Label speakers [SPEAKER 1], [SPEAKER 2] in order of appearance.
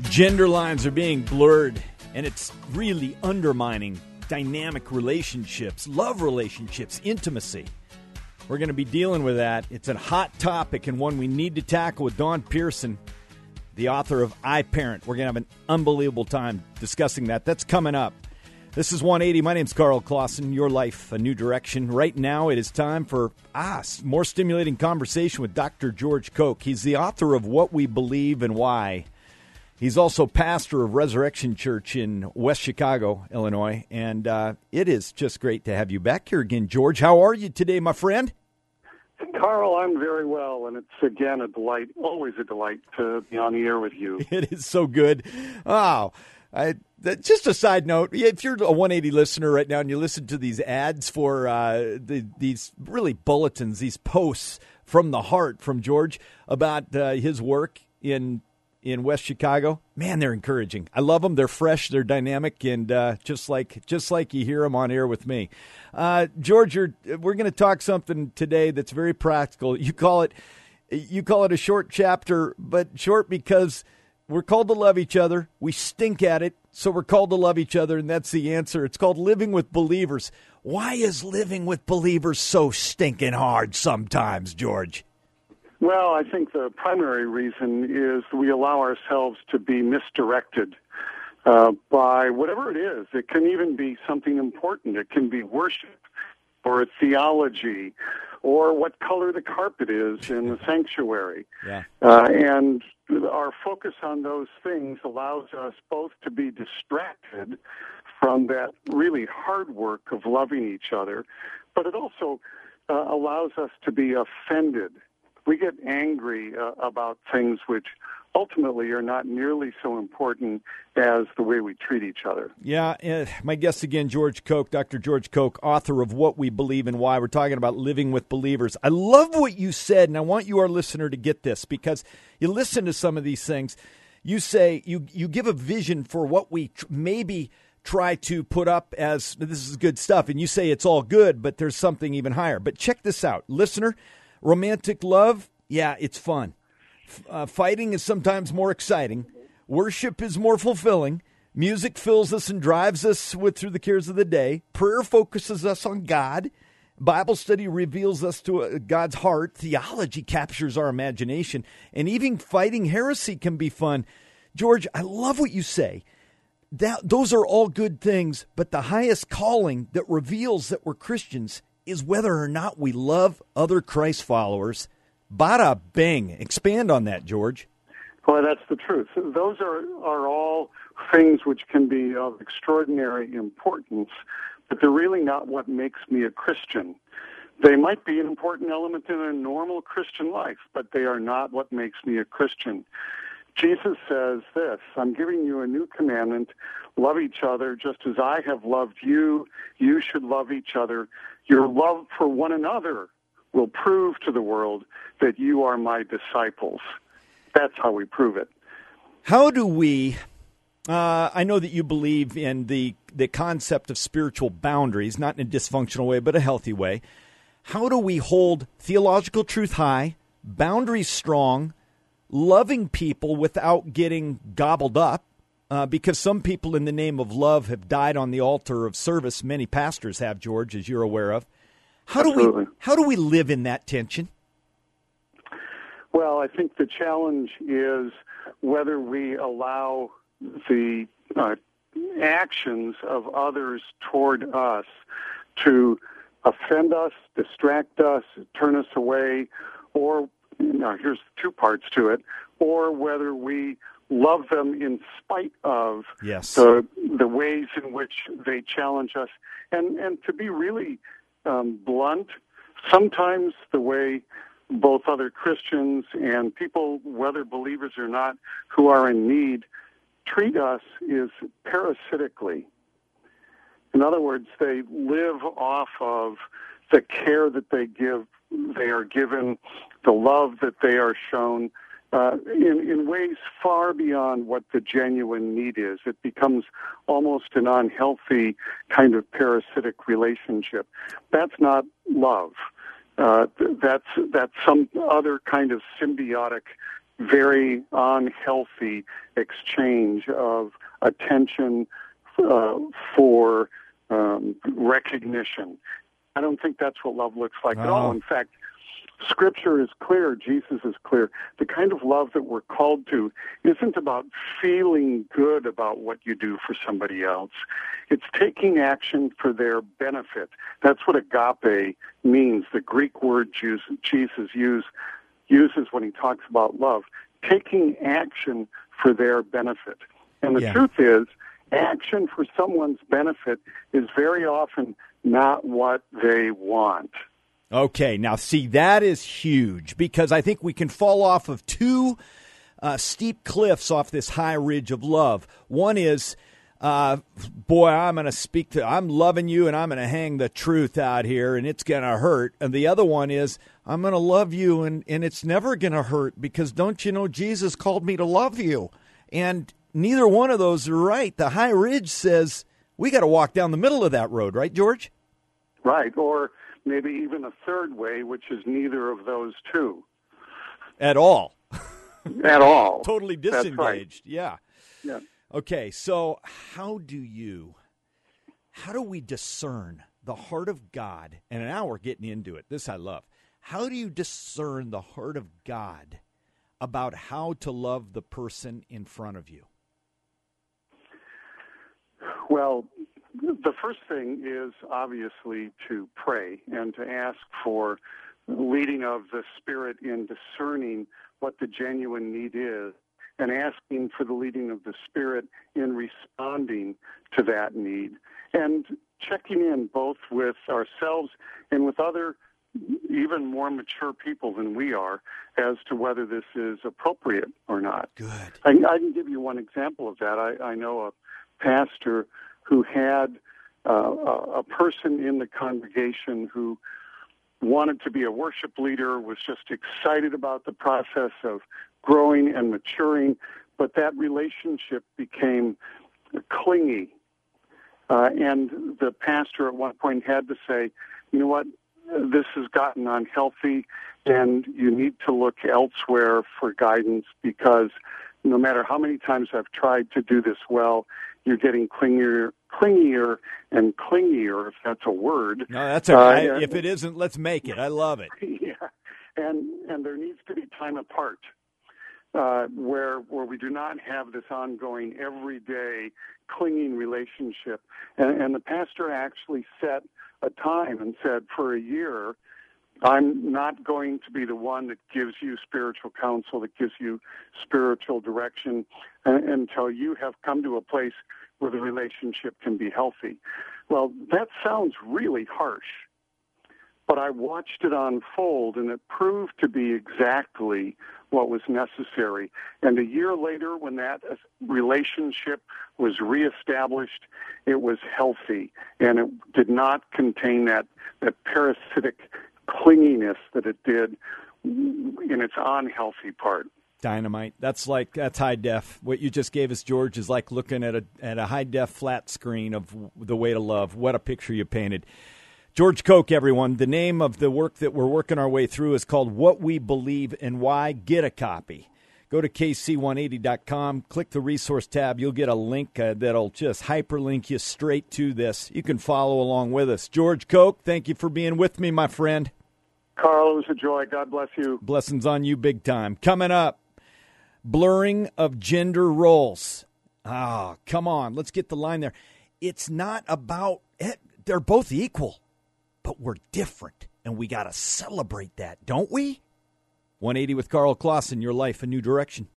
[SPEAKER 1] Gender lines are being blurred, and it's really undermining dynamic relationships, love relationships, intimacy. We're going to be dealing with that. It's a hot topic and one we need to tackle with Dawn Pearson, the author of I Parent. We're going to have an unbelievable time discussing that. That's coming up. This is 180. My name's Carl Clausen. Your life, a new direction. Right now, it is time for more stimulating conversation with Dr. George Koch. He's the author of What We Believe and Why. He's also pastor of Resurrection Church in West Chicago, Illinois. And it is just great to have you back here again, George. How are you today, my friend?
[SPEAKER 2] Carl, I'm very well, and it's, again, a delight, always a delight to be on the air with you.
[SPEAKER 1] It is so good. Wow. Just a side note, if you're a 180 listener right now and you listen to these ads for these really bulletins, these posts from the heart from George about his work in West Chicago, man, they're encouraging. I love them. They're fresh, they're dynamic, and just like you hear them on air with me. George, we're going to talk something today that's very practical. You call it a short chapter, but short because we're called to love each other. We stink at it, so we're called to love each other, and that's the answer. It's called living with believers. Why is living with believers so stinking hard sometimes, George?
[SPEAKER 2] Well, I think the primary reason is we allow ourselves to be misdirected by whatever it is. It can even be something important. It can be worship or theology or what color the carpet is in the sanctuary.
[SPEAKER 1] Yeah.
[SPEAKER 2] And our focus on those things allows us both to be distracted from that really hard work of loving each other, but it also allows us to be offended. We get angry about things which ultimately are not nearly so important as the way we treat each other.
[SPEAKER 1] Yeah, my guest again, George Koch, Dr. George Koch, author of What We Believe and Why. We're talking about living with believers. I love what you said, and I want you, our listener, to get this, because you listen to some of these things. You say, you give a vision for what we maybe try to put up as, this is good stuff, and you say it's all good, but there's something even higher. But check this out. Listener, romantic love, yeah, it's fun. Fighting is sometimes more exciting. Worship is more fulfilling. Music fills us and drives us through the cares of the day. Prayer focuses us on God. Bible study reveals us to God's heart. Theology captures our imagination. And even fighting heresy can be fun. George, I love what you say. Those are all good things, but the highest calling that reveals that we're Christians is whether or not we love other Christ followers. Bada bing. Expand on that, George.
[SPEAKER 2] Well, that's the truth. Those are all things which can be of extraordinary importance, but they're really not what makes me a Christian. They might be an important element in a normal Christian life, but they are not what makes me a Christian. Jesus says this, I'm giving you a new commandment, love each other just as I have loved you. You should love each other. Your love for one another will prove to the world that you are my disciples. That's how we prove it.
[SPEAKER 1] How do we, I know that you believe in the concept of spiritual boundaries, not in a dysfunctional way, but a healthy way. How do we hold theological truth high, boundaries strong, loving people without getting gobbled up? Because some people in the name of love have died on the altar of service. Many pastors have, George, as you're aware of. How do we live in that tension?
[SPEAKER 2] Well, I think the challenge is whether we allow the actions of others toward us to offend us, distract us, turn us away, or, here's two parts to it, or whether we love them in spite of the ways in which they challenge us. And to be really blunt, sometimes the way both other Christians and people, whether believers or not, who are in need, treat us is parasitically. In other words, they live off of the care that they are given, the love that they are shown, in ways far beyond what the genuine need is. It becomes almost an unhealthy kind of parasitic relationship. That's not love. That's some other kind of symbiotic very unhealthy exchange of attention for recognition. I don't think that's what love looks like at all. In fact, Scripture is clear, Jesus is clear. The kind of love that we're called to isn't about feeling good about what you do for somebody else. It's taking action for their benefit. That's what agape means, the Greek word Jesus uses when he talks about love. Taking action for their benefit. And the truth is, action for someone's benefit is very often not what they want.
[SPEAKER 1] Okay, now see, that is huge, because I think we can fall off of two steep cliffs off this high ridge of love. One is, boy, I'm loving you and I'm going to hang the truth out here and it's going to hurt. And the other one is, I'm going to love you and it's never going to hurt, because don't you know Jesus called me to love you? And neither one of those are right. The high ridge says we got to walk down the middle of that road, right, George?
[SPEAKER 2] Right, or maybe even a third way, which is neither of those two.
[SPEAKER 1] At all.
[SPEAKER 2] At all.
[SPEAKER 1] Totally disengaged.
[SPEAKER 2] Right.
[SPEAKER 1] Yeah. Okay, so how do we discern the heart of God? And now we're getting into it. This I love. How do you discern the heart of God about how to love the person in front of you?
[SPEAKER 2] Well, the first thing is obviously to pray and to ask for the leading of the Spirit in discerning what the genuine need is, and asking for the leading of the Spirit in responding to that need, and checking in both with ourselves and with other even more mature people than we are as to whether this is appropriate or not.
[SPEAKER 1] Good.
[SPEAKER 2] I can give you one example of that. I know a pastor who had a person in the congregation who wanted to be a worship leader, was just excited about the process of growing and maturing, but that relationship became clingy. And the pastor at one point had to say, you know what, this has gotten unhealthy, and you need to look elsewhere for guidance, because no matter how many times I've tried to do this well, you're getting clingier and clingier, if that's a word.
[SPEAKER 1] No, that's okay. If it isn't, let's make it. I love it.
[SPEAKER 2] Yeah, and there needs to be time apart where we do not have this ongoing, everyday, clinging relationship. And the pastor actually set a time and said, for a year, I'm not going to be the one that gives you spiritual counsel, that gives you spiritual direction until you have come to a place where the relationship can be healthy. Well, that sounds really harsh, but I watched it unfold, and it proved to be exactly what was necessary. And a year later, when that relationship was reestablished, it was healthy, and it did not contain that parasitic clinginess that it did in its unhealthy part.
[SPEAKER 1] Dynamite. That's high def. What you just gave us, George, is like looking at a high def flat screen of the way to love. What a picture you painted. George Koch, everyone. The name of the work that we're working our way through is called What We Believe and Why. Get a copy. Go to kc180.com, click the resource tab. You'll get a link that'll just hyperlink you straight to this. You can follow along with us. George Koch, thank you for being with me, my friend.
[SPEAKER 2] Carl, it was a joy. God bless you.
[SPEAKER 1] Blessings on you big time. Coming up, blurring of gender roles. Come on. Let's get the line there. It's not about it. They're both equal, but we're different, and we got to celebrate that, don't we? 180 with Carl Clausen, your life a new direction.